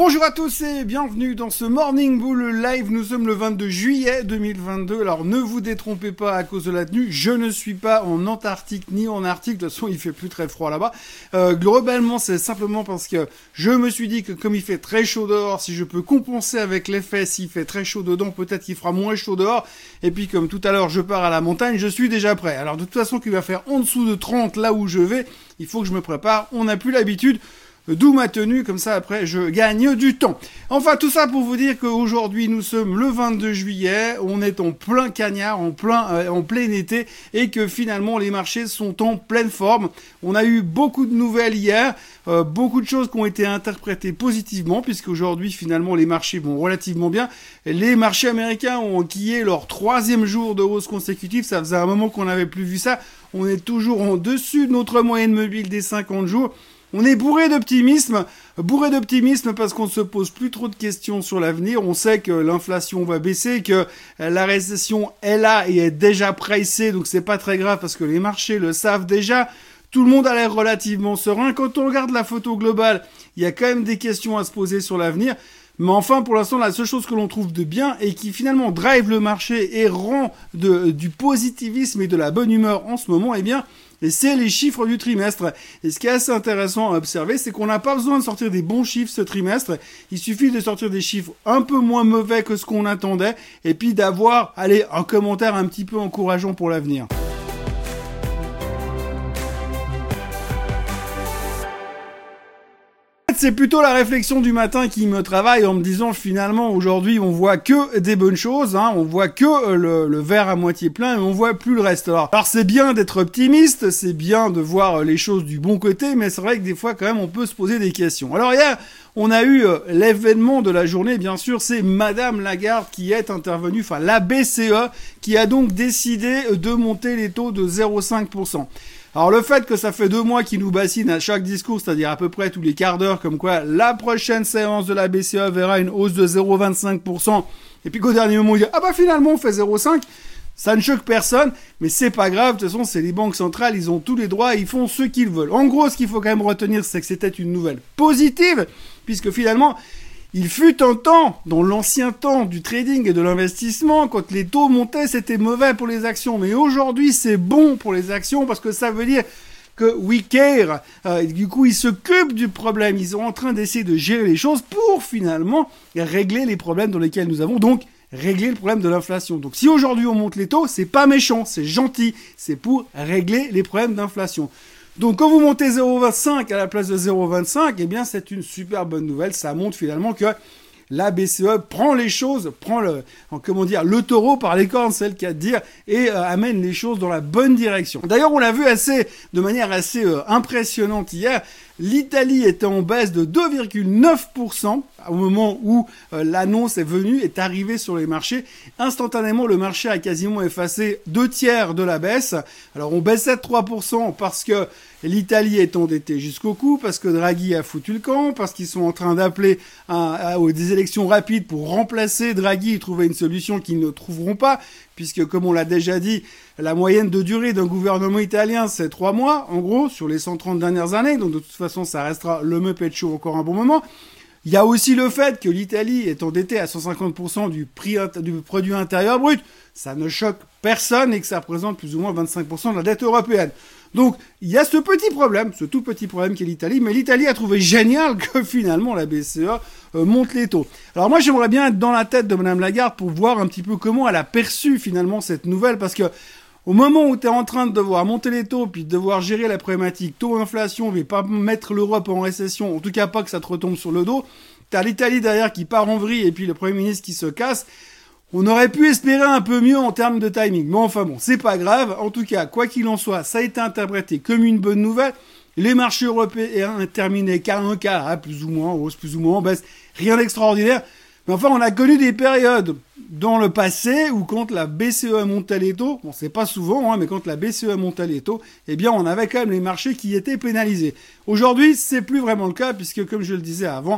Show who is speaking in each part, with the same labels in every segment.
Speaker 1: Bonjour à tous et bienvenue dans ce Morning Bull Live. Nous sommes le 22 juillet 2022. Alors ne vous détrompez pas à cause de la tenue. Je ne suis pas en Antarctique ni en Arctique. De toute façon, il fait plus très froid là-bas. Globalement, c'est simplement parce que je me suis dit que comme il fait très chaud dehors, si je peux compenser avec l'effet, s'il fait très chaud dedans, peut-être qu'il fera moins chaud dehors. Et puis comme tout à l'heure, je pars à la montagne, je suis déjà prêt. Alors de toute façon, qu'il va faire en dessous de 30 là où je vais, il faut que je me prépare. On n'a plus l'habitude. D'où ma tenue, comme ça après je gagne du temps. Enfin tout ça pour vous dire qu'aujourd'hui nous sommes le 22 juillet, on est en plein cagnard, en plein été, et que finalement les marchés sont en pleine forme. On a eu beaucoup de nouvelles hier, beaucoup de choses qui ont été interprétées positivement, puisqu'aujourd'hui finalement les marchés vont relativement bien. Les marchés américains ont enquillé leur 3e jour de hausse consécutive, ça faisait un moment qu'on n'avait plus vu ça. On est toujours en dessus de notre moyenne mobile des 50 jours. On est bourré d'optimisme parce qu'on ne se pose plus trop de questions sur l'avenir. On sait que l'inflation va baisser, que la récession est là et est déjà pricée, donc c'est pas très grave parce que les marchés le savent déjà. Tout le monde a l'air relativement serein. Quand on regarde la photo globale, il y a quand même des questions à se poser sur l'avenir. Mais enfin, pour l'instant, la seule chose que l'on trouve de bien et qui finalement drive le marché et rend du positivisme et de la bonne humeur en ce moment, eh bien, c'est les chiffres du trimestre. Et ce qui est assez intéressant à observer, c'est qu'on n'a pas besoin de sortir des bons chiffres ce trimestre. Il suffit de sortir des chiffres un peu moins mauvais que ce qu'on attendait et puis d'avoir, un commentaire un petit peu encourageant pour l'avenir. C'est plutôt la réflexion du matin qui me travaille en me disant finalement aujourd'hui on voit que des bonnes choses, on voit que le verre à moitié plein et on voit plus le reste. Alors c'est bien d'être optimiste, c'est bien de voir les choses du bon côté, mais c'est vrai que des fois quand même on peut se poser des questions. Alors hier on a eu l'événement de la journée, bien sûr, c'est Madame Lagarde qui est intervenue, enfin la BCE qui a donc décidé de monter les taux de 0,5%. Alors le fait que ça fait 2 mois qu'ils nous bassinent à chaque discours, c'est-à-dire à peu près tous les quarts d'heure, comme quoi la prochaine séance de la BCE verra une hausse de 0,25%, et puis qu'au dernier moment, on dit « Ah bah finalement on fait 0,5 », ça ne choque personne, mais c'est pas grave, de toute façon c'est les banques centrales, ils ont tous les droits, ils font ce qu'ils veulent. En gros, ce qu'il faut quand même retenir, c'est que c'était une nouvelle positive, puisque finalement, il fut un temps, dans l'ancien temps du trading et de l'investissement, quand les taux montaient, c'était mauvais pour les actions. Mais aujourd'hui, c'est bon pour les actions parce que ça veut dire que we care. Du coup, ils s'occupent du problème. Ils sont en train d'essayer de gérer les choses pour finalement régler les problèmes dans lesquels nous avons. Donc, régler le problème de l'inflation. Donc, si aujourd'hui on monte les taux, c'est pas méchant, c'est gentil. C'est pour régler les problèmes d'inflation. Donc quand vous montez 0,25 à la place de 0,25, eh bien c'est une super bonne nouvelle. Ça montre finalement que la BCE prend les choses, le taureau par les cornes, c'est le cas de dire, et amène les choses dans la bonne direction. D'ailleurs, on l'a vu de manière assez impressionnante hier. L'Italie était en baisse de 2,9% au moment où l'annonce est arrivée sur les marchés. Instantanément, le marché a quasiment effacé 2/3 de la baisse. Alors, on baissait de 3% parce que l'Italie est endettée jusqu'au cou, parce que Draghi a foutu le camp, parce qu'ils sont en train d'appeler des élections rapides pour remplacer Draghi et trouver une solution qu'ils ne trouveront pas, puisque, comme on l'a déjà dit, la moyenne de durée d'un gouvernement italien, c'est 3 mois, en gros, sur les 130 dernières années. Donc, de toute façon, ça restera le Muppet Show encore un bon moment. Il y a aussi le fait que l'Italie est endettée à 150% du produit intérieur brut. Ça ne choque personne et que ça représente plus ou moins 25% de la dette européenne. Donc, il y a ce tout petit problème qu'est l'Italie, mais l'Italie a trouvé génial que finalement la BCE monte les taux. Alors moi, j'aimerais bien être dans la tête de Madame Lagarde pour voir un petit peu comment elle a perçu finalement cette nouvelle, parce que au moment où tu es en train de devoir monter les taux, puis de devoir gérer la problématique taux-inflation, mais pas mettre l'Europe en récession, en tout cas pas que ça te retombe sur le dos, t'as l'Italie derrière qui part en vrille et puis le Premier ministre qui se casse. On aurait pu espérer un peu mieux en termes de timing. Mais enfin bon, c'est pas grave. En tout cas, quoi qu'il en soit, ça a été interprété comme une bonne nouvelle. Les marchés européens ont terminé cas un cas, plus ou moins, hausse, plus ou moins, en baisse. Rien d'extraordinaire. Mais enfin, on a connu des périodes dans le passé où quand la BCE montait les taux, bon, c'est pas souvent, mais quand la BCE montait les taux, eh bien, on avait quand même les marchés qui étaient pénalisés. Aujourd'hui, c'est plus vraiment le cas puisque, comme je le disais avant,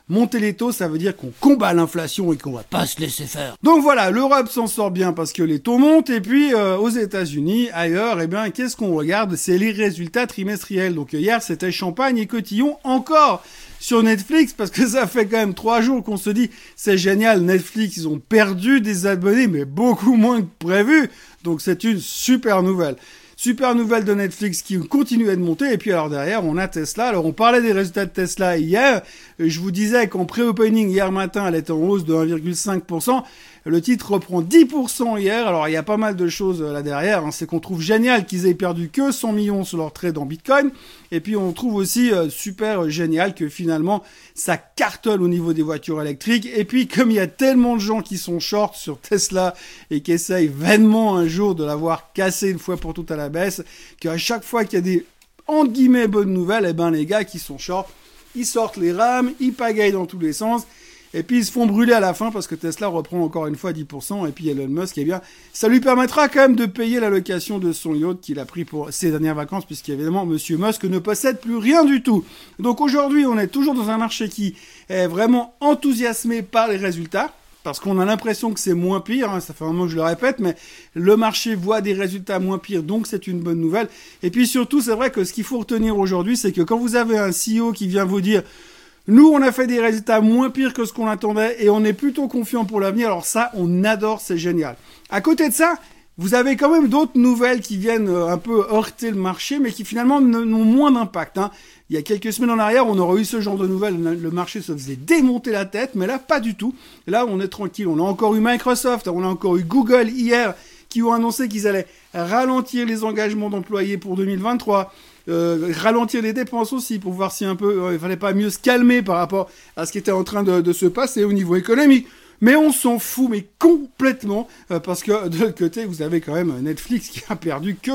Speaker 1: Monter les taux, ça veut dire qu'on combat l'inflation et qu'on va pas se laisser faire. Donc voilà, l'Europe s'en sort bien parce que les taux montent, et puis aux États-Unis, ailleurs, eh bien, qu'est-ce qu'on regarde? C'est les résultats trimestriels. Donc hier, c'était champagne et cotillon encore sur Netflix, parce que ça fait quand même 3 jours qu'on se dit c'est génial, Netflix, ils ont perdu des abonnés, mais beaucoup moins que prévu. Donc c'est une super nouvelle. Super nouvelle de Netflix qui continue à monter. Et puis alors derrière, on a Tesla. Alors on parlait des résultats de Tesla hier. Je vous disais qu'en pré-opening hier matin, elle était en hausse de 1,5%. Le titre reprend 10% hier. Alors il y a pas mal de choses là derrière. C'est qu'on trouve génial qu'ils aient perdu que 100 millions sur leur trade en Bitcoin. Et puis on trouve aussi super génial que finalement ça cartonne au niveau des voitures électriques. Et puis comme il y a tellement de gens qui sont short sur Tesla et qui essayent vainement un jour de l'avoir cassé une fois pour toutes à la baisse, qu'à chaque fois qu'il y a des entre guillemets bonnes nouvelles, eh ben les gars qui sont short, ils sortent les rames, ils pagayent dans tous les sens. Et puis ils se font brûler à la fin parce que Tesla reprend encore une fois 10%. Et puis Elon Musk, eh bien, ça lui permettra quand même de payer la location de son yacht qu'il a pris pour ses dernières vacances, puisqu'évidemment Monsieur Musk ne possède plus rien du tout. Donc aujourd'hui, on est toujours dans un marché qui est vraiment enthousiasmé par les résultats, parce qu'on a l'impression que c'est moins pire, ça fait un moment que je le répète, mais le marché voit des résultats moins pires, donc c'est une bonne nouvelle. Et puis surtout, c'est vrai que ce qu'il faut retenir aujourd'hui, c'est que quand vous avez un CEO qui vient vous dire nous, on a fait des résultats moins pires que ce qu'on attendait et on est plutôt confiant pour l'avenir. Alors ça, on adore, c'est génial. À côté de ça, vous avez quand même d'autres nouvelles qui viennent un peu heurter le marché, mais qui finalement ont moins d'impact. Il y a quelques semaines en arrière, on aurait eu ce genre de nouvelles. Le marché se faisait démonter la tête, mais là, pas du tout. Là, on est tranquille. On a encore eu Microsoft, on a encore eu Google hier, qui ont annoncé qu'ils allaient ralentir les engagements d'employés pour 2023. Ralentir les dépenses aussi pour voir si un peu il fallait pas mieux se calmer par rapport à ce qui était en train de se passer au niveau économique. Mais on s'en fout, mais complètement, parce que de l'autre côté, vous avez quand même Netflix qui a perdu que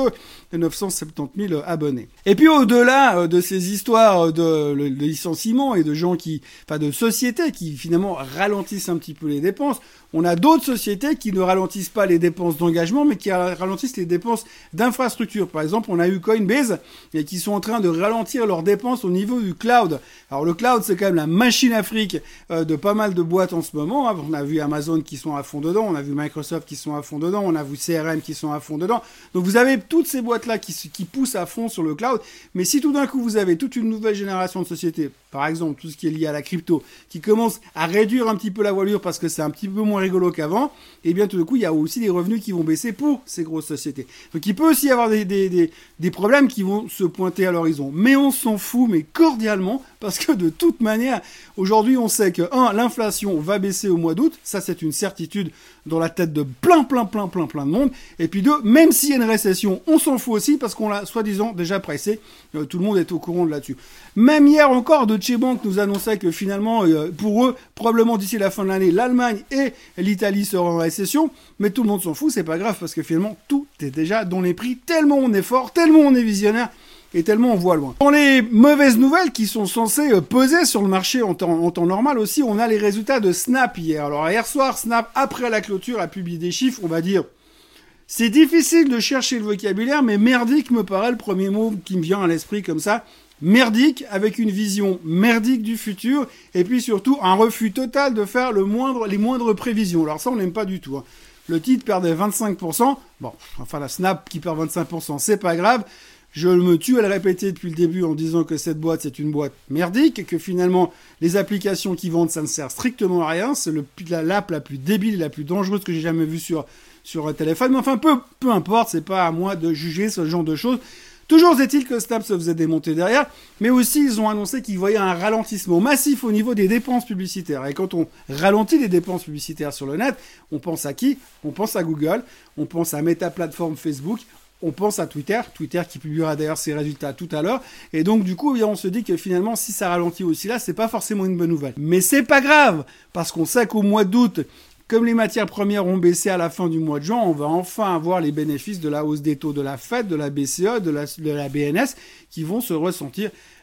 Speaker 1: 970 000 abonnés. Et puis au-delà de ces histoires de licenciements et de gens de sociétés qui finalement ralentissent un petit peu les dépenses, on a d'autres sociétés qui ne ralentissent pas les dépenses d'engagement, mais qui ralentissent les dépenses d'infrastructure. Par exemple, on a eu Coinbase, et qui sont en train de ralentir leurs dépenses au niveau du cloud. Alors le cloud, c'est quand même la machine à fric de pas mal de boîtes en ce moment. On a vu Amazon qui sont à fond dedans, on a vu Microsoft qui sont à fond dedans, on a vu CRM qui sont à fond dedans. Donc vous avez toutes ces boîtes-là qui poussent à fond sur le cloud. Mais si tout d'un coup vous avez toute une nouvelle génération de sociétés, par exemple tout ce qui est lié à la crypto, qui commence à réduire un petit peu la voilure parce que c'est un petit peu moins rigolo qu'avant, et bien tout d'un coup il y a aussi des revenus qui vont baisser pour ces grosses sociétés. Donc il peut aussi y avoir des problèmes qui vont se pointer à l'horizon. Mais on s'en fout, mais cordialement, parce que de toute manière, aujourd'hui on sait que l'inflation va baisser au mois d'août, ça c'est une certitude dans la tête de plein de monde, et puis 2, même s'il y a une récession, on s'en fout aussi parce qu'on l'a soi-disant déjà pressé, tout le monde est au courant de là-dessus. Même hier encore, Deutsche Bank nous annonçait que finalement, pour eux, probablement d'ici la fin de l'année, l'Allemagne et l'Italie seront en récession, mais tout le monde s'en fout, c'est pas grave parce que finalement, tout est déjà dans les prix, tellement on est fort, tellement on est visionnaire, et tellement on voit loin. Dans les mauvaises nouvelles qui sont censées peser sur le marché en temps normal aussi, on a les résultats de Snap hier. Alors hier soir, Snap, après la clôture, a publié des chiffres, on va dire, c'est difficile de chercher le vocabulaire, mais merdique me paraît le premier mot qui me vient à l'esprit comme ça. Merdique, avec une vision merdique du futur, et puis surtout un refus total de faire les moindres prévisions. Alors ça, on n'aime pas du tout. Le titre perdait 25%. Bon, enfin la Snap qui perd 25%, c'est pas grave. Je me tue à le répéter depuis le début en disant que cette boîte, c'est une boîte merdique, et que finalement, les applications qui vendent, ça ne sert strictement à rien. C'est l'app la plus débile et la plus dangereuse que j'ai jamais vue sur un téléphone. Mais enfin, peu importe, c'est pas à moi de juger ce genre de choses. Toujours est-il que Snap se faisait démonter derrière, mais aussi ils ont annoncé qu'ils voyaient un ralentissement massif au niveau des dépenses publicitaires. Et quand on ralentit les dépenses publicitaires sur le net, on pense à qui? On pense à Google, on pense à Meta Platform Facebook, on pense à Twitter qui publiera d'ailleurs ses résultats tout à l'heure. Et donc du coup, on se dit que finalement, si ça ralentit aussi là, c'est pas forcément une bonne nouvelle. Mais c'est pas grave, parce qu'on sait qu'au mois d'août, comme les matières premières ont baissé à la fin du mois de juin, on va enfin avoir les bénéfices de la hausse des taux de la Fed, de la BCE, de la BNS, qui vont se ressentir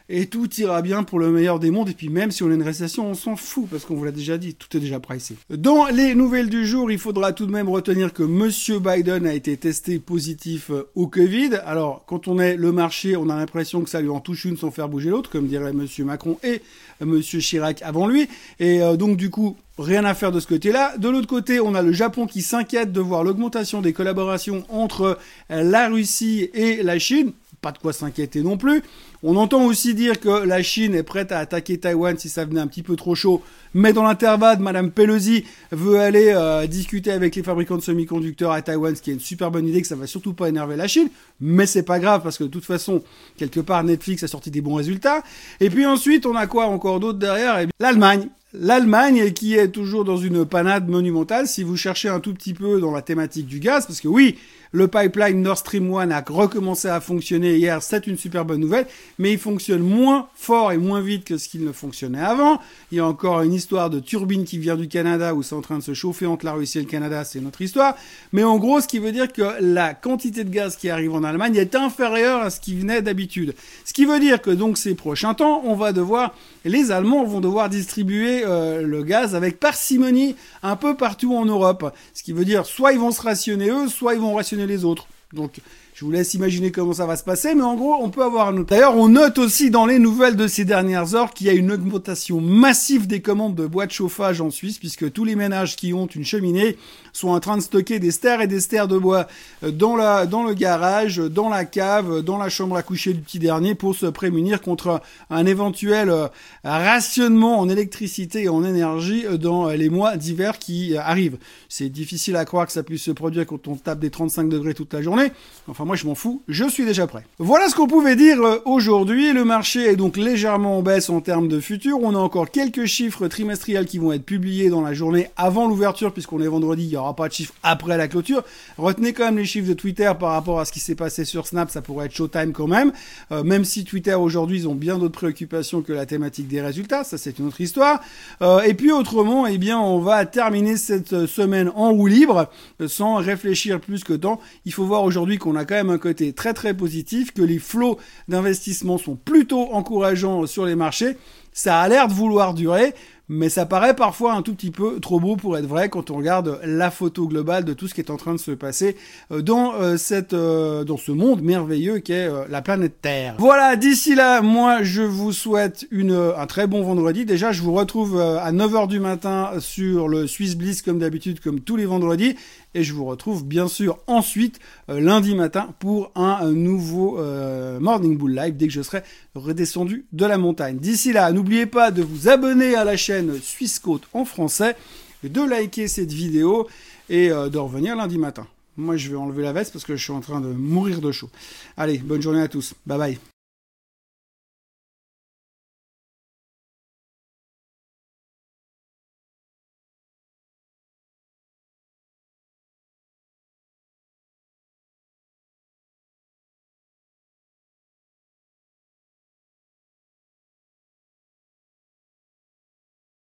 Speaker 1: et tout ira bien pour le meilleur des mondes. Et puis même si on a une récession, on s'en fout parce qu'on vous l'a déjà dit, tout est déjà pricé. Dans les nouvelles du jour, il faudra tout de même retenir que Monsieur Biden a été testé positif au Covid. Alors quand on est le marché, on a l'impression que ça lui en touche une sans faire bouger l'autre, comme dirait Monsieur Macron et Monsieur Chirac avant lui. Et donc du coup, rien à faire de ce côté-là. De l'autre côté, on a le Japon qui s'inquiète de voir l'augmentation des collaborations entre la Russie et la Chine. Pas de quoi s'inquiéter non plus. On entend aussi dire que la Chine est prête à attaquer Taïwan si ça venait un petit peu trop chaud. Mais dans l'intervalle, Madame Pelosi veut aller discuter avec les fabricants de semi-conducteurs à Taïwan, ce qui est une super bonne idée, que ça va surtout pas énerver la Chine. Mais c'est pas grave parce que de toute façon, quelque part, Netflix a sorti des bons résultats. Et puis ensuite, on a quoi encore d'autre derrière? Eh bien, l'Allemagne. L'Allemagne qui est toujours dans une panade monumentale. Si vous cherchez un tout petit peu dans la thématique du gaz, parce que oui, le pipeline Nord Stream 1 a recommencé à fonctionner hier, c'est une super bonne nouvelle, mais il fonctionne moins fort et moins vite que ce qu'il ne fonctionnait avant. Il y a encore une histoire de turbine qui vient du Canada où c'est en train de se chauffer entre la Russie et le Canada, c'est notre histoire. Mais en gros, ce qui veut dire que la quantité de gaz qui arrive en Allemagne est inférieure à ce qui venait d'habitude. Ce qui veut dire que donc ces prochains temps, les Allemands vont devoir distribuer le gaz avec parcimonie un peu partout en Europe. Ce qui veut dire soit ils vont se rationner eux, soit ils vont rationner les autres. Donc je vous laisse imaginer comment ça va se passer, mais en gros, on peut avoir un autre. D'ailleurs, on note aussi dans les nouvelles de ces dernières heures qu'il y a une augmentation massive des commandes de bois de chauffage en Suisse, puisque tous les ménages qui ont une cheminée sont en train de stocker des stères et des stères de bois dans le garage, dans la cave, dans la chambre à coucher du petit dernier pour se prémunir contre un éventuel rationnement en électricité et en énergie dans les mois d'hiver qui arrivent. C'est difficile à croire que ça puisse se produire quand on tape des 35 degrés toute la journée. Enfin, moi, je m'en fous, je suis déjà prêt. Voilà ce qu'on pouvait dire aujourd'hui. Le marché est donc légèrement en baisse en termes de futur. On a encore quelques chiffres trimestriels qui vont être publiés dans la journée avant l'ouverture, puisqu'on est vendredi, il n'y aura pas de chiffres après la clôture. Retenez quand même les chiffres de Twitter par rapport à ce qui s'est passé sur Snap, ça pourrait être showtime quand même. Même si Twitter aujourd'hui, ils ont bien d'autres préoccupations que la thématique des résultats, ça c'est une autre histoire. Et puis autrement, eh bien, on va terminer cette semaine en roue libre, sans réfléchir plus que tant. Il faut voir aujourd'hui qu'on a quand même un côté très très positif, que les flots d'investissement sont plutôt encourageants sur les marchés. Ça a l'air de vouloir durer, mais ça paraît parfois un tout petit peu trop beau pour être vrai quand on regarde la photo globale de tout ce qui est en train de se passer dans ce monde merveilleux qu'est la planète Terre. Voilà, d'ici là, moi je vous souhaite un très bon vendredi. Déjà, je vous retrouve à 9h du matin sur le Swiss Bliss comme d'habitude, comme tous les vendredis. Et je vous retrouve bien sûr ensuite lundi matin pour un nouveau Morning Bull Live dès que je serai redescendu de la montagne. D'ici là, n'oubliez pas de vous abonner à la chaîne Suisse Côte en français, de liker cette vidéo et de revenir lundi matin. Moi, je vais enlever la veste parce que je suis en train de mourir de chaud. Allez, bonne journée à tous. Bye bye.